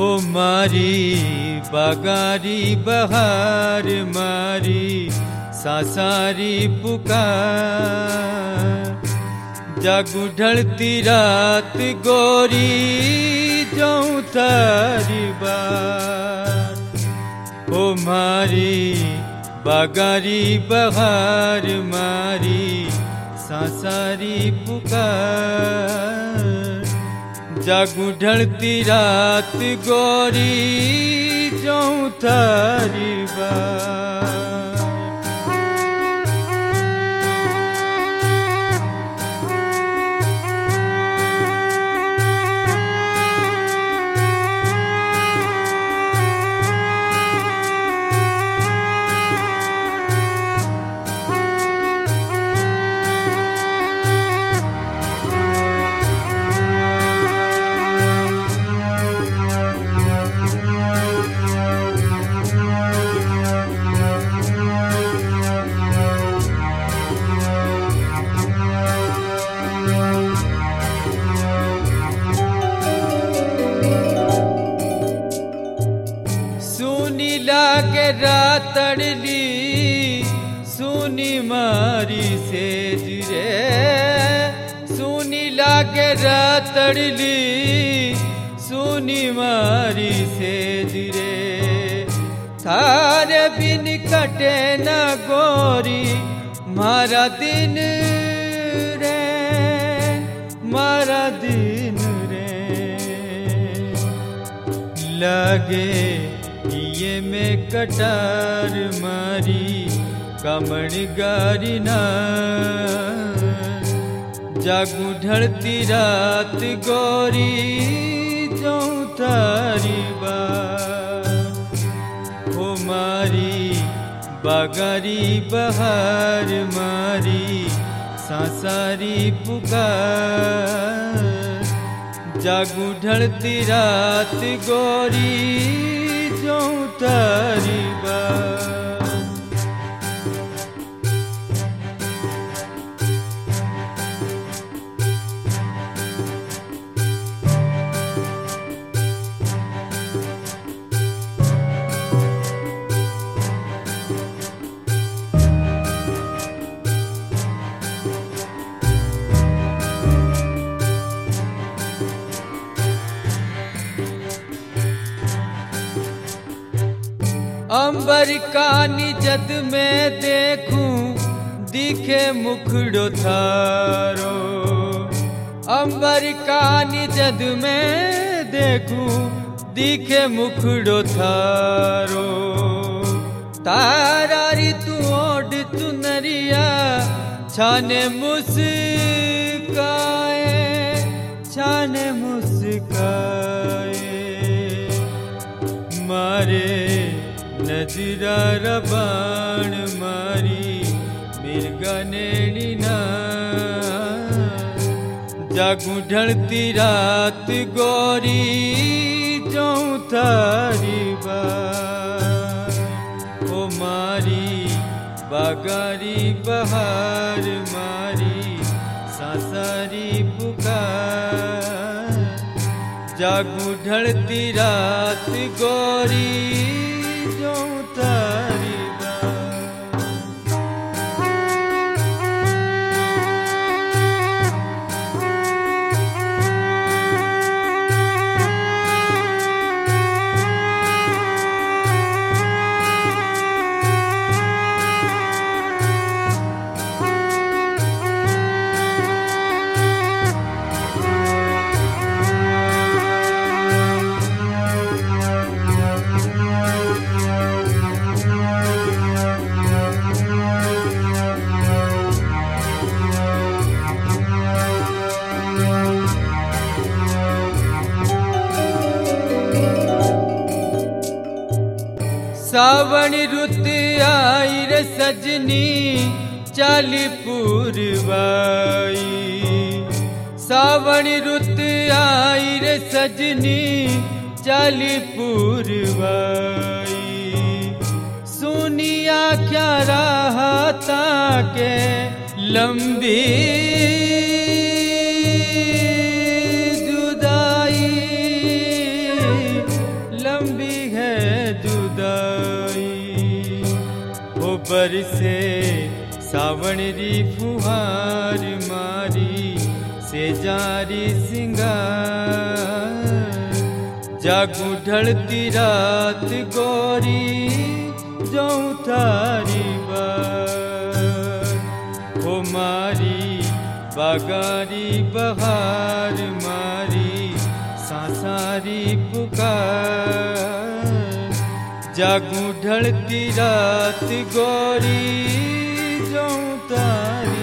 हो मारी बागारी बहार मारी सासारी पुकार, जागू ढलती रात गोरी जाऊं थारी बार। हो मारी बागारी बहार मारी सासारी पुकार, जागू ढलती रात गोरी जाऊं थारी बार। लागे रातड़ली सुनी मारी सेज रे, सुनी लागे रातड़ली सुनी मारी सेज रे। थारे बिन कटे न गोरी मारा दिन रे, मारा दिन रे। लागे ये में कटार मारी कमण गारी ना, जागू ढलती रात गोरी जाऊं थारी बार। हो मारी बागारी बहार मारी सासारी पुकार, जागू ढलती रात गोरी जाऊं थारी बार। अंबर का निजद में देखूं दिखे मुखड़ो थारो, अंबर का निजद में देखूं दिखे मुखड़ो थारो। तारा ऋतु ओढ़ चुनरिया छाने मुस्काए, छाने मुस्काए। मारे नजरा रबाण मारी मिर्गा नेड़ी ना, जागू ढलती रात गोरी जाऊं थारी बार। ओ मारी बागारी बहार मारी सासारी पुकार, जागू ढलती रात गोरी जाऊं थारी बार। सावण रुत आई रे सजनी चाली पूरवाई, सावण रुत आई रे सजनी चाली पूरवाई। सुनिया क्या राहता के लंबी जुदाई, बरसे सावण री फुहार मारी से जारी सिंगार। जागू ढलती रात गोरी जाऊं थारी बार। हो मारी बागारी बहार मारी सांसारी पुकार। जागू ढलती रात गोरी जाऊं तारी